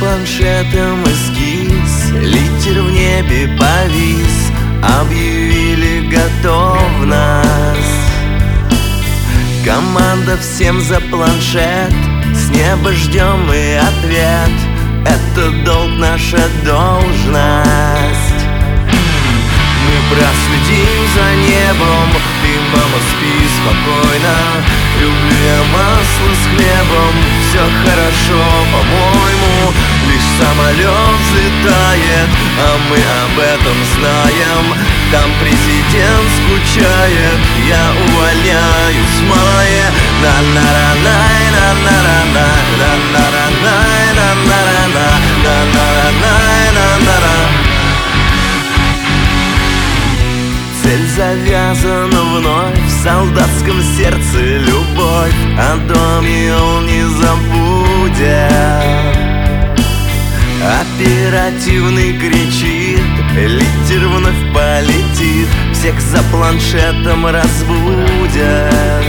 планшетом эскиз, литер в небе повис, объявили готовность. Команда всем за планшет, с неба ждем и ответ. Это долг, наша должность. Мы проследим за небом, ты, мама, спи спокойно. Люблю я масло с хлебом, все хорошо, по-моему. Лишь самолет взлетает, а мы об этом знаем. Там президент скучает, я увольняюсь в мае. На-на-ра-най, на-на-ра-най, на-на-ра-най, на-на-ра-най, на-на-ра-най, на-на-ра. Цель завязана вновь, в солдатском сердце любовь, о доме он не забудет. Оперативный кричит, литер вновь полетит, всех за планшетом разбудят.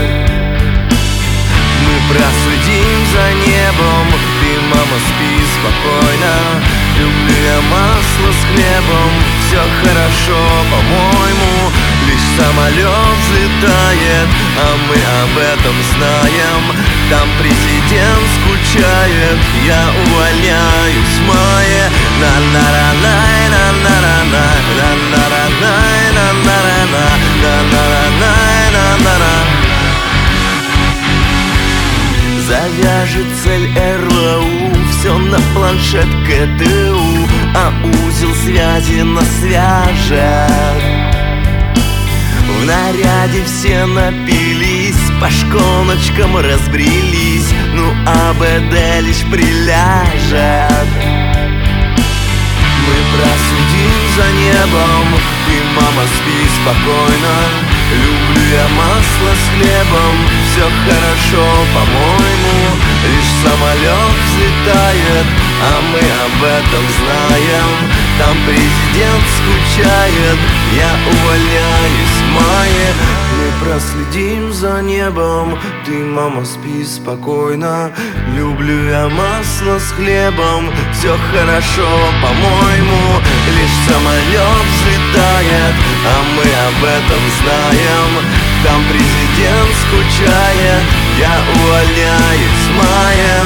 Мы проследим за небом, ты, мама, спи спокойно. Люблю я масло с хлебом, все хорошо, по-моему. Лишь самолет взлетает, а мы об этом знаем. Там президент скучает, я увольняюсь в мае. На-на-ра-най, на-на-ра-най, на-на-ра-най, на-на-ра-най, на-на-ра-най, на-на-ра. Завяжет цель РЛУ, все на планшет КТУ, а узел связи нас свяжет. В наряде все напились, по шконочкам разбрелись, ну а БД лишь приляжет. Мы проследим за небом, ты, мама, спи спокойно. Люблю я масло с хлебом, все хорошо, по-моему. Лишь самолет взлетает, а мы об этом знаем. Там президент скучает, я увольняюсь в мае. Мы проследим за небом, ты, мама, спи спокойно. Люблю я масло с хлебом, все хорошо, по-моему. Лишь самолет взлетает, а мы об этом знаем. Там президент скучает, я увольняюсь в мае.